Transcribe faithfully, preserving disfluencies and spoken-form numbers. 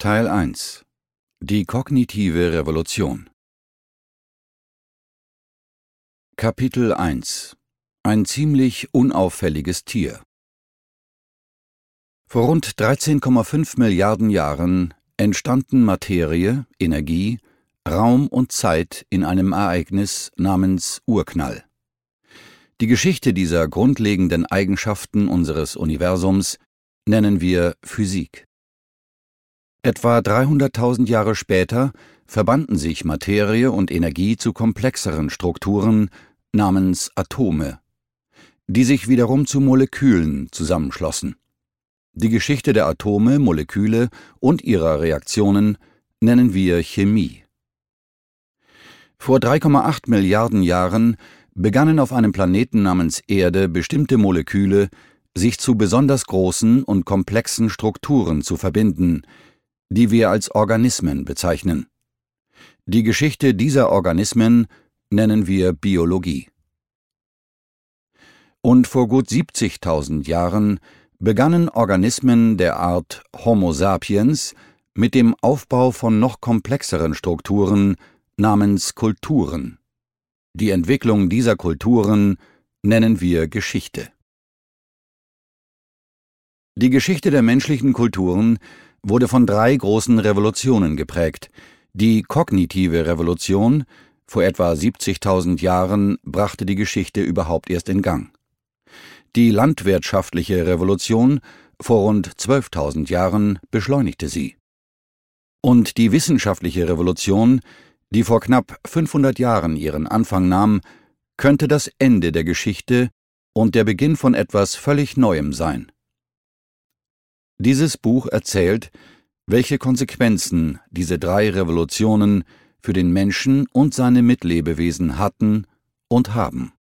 Teil eins: Die kognitive Revolution. Kapitel eins: Ein ziemlich unauffälliges Tier. Vor rund dreizehn Komma fünf Milliarden Jahren entstanden Materie, Energie, Raum und Zeit in einem Ereignis namens Urknall. Die Geschichte dieser grundlegenden Eigenschaften unseres Universums nennen wir Physik. Etwa dreihunderttausend Jahre später verbanden sich Materie und Energie zu komplexeren Strukturen namens Atome, die sich wiederum zu Molekülen zusammenschlossen. Die Geschichte der Atome, Moleküle und ihrer Reaktionen nennen wir Chemie. Vor drei Komma acht Milliarden Jahren begannen auf einem Planeten namens Erde bestimmte Moleküle, sich zu besonders großen und komplexen Strukturen zu verbinden, die wir als Organismen bezeichnen. Die Geschichte dieser Organismen nennen wir Biologie. Und vor gut siebzigtausend Jahren begannen Organismen der Art Homo sapiens mit dem Aufbau von noch komplexeren Strukturen namens Kulturen. Die Entwicklung dieser Kulturen nennen wir Geschichte. Die Geschichte der menschlichen Kulturen wurde von drei großen Revolutionen geprägt. Die kognitive Revolution vor etwa siebzigtausend Jahren brachte die Geschichte überhaupt erst in Gang. Die landwirtschaftliche Revolution vor rund zwölftausend Jahren beschleunigte sie. Und die wissenschaftliche Revolution, die vor knapp fünfhundert Jahren ihren Anfang nahm, könnte das Ende der Geschichte und der Beginn von etwas völlig Neuem sein. Dieses Buch erzählt, welche Konsequenzen diese drei Revolutionen für den Menschen und seine Mitlebewesen hatten und haben.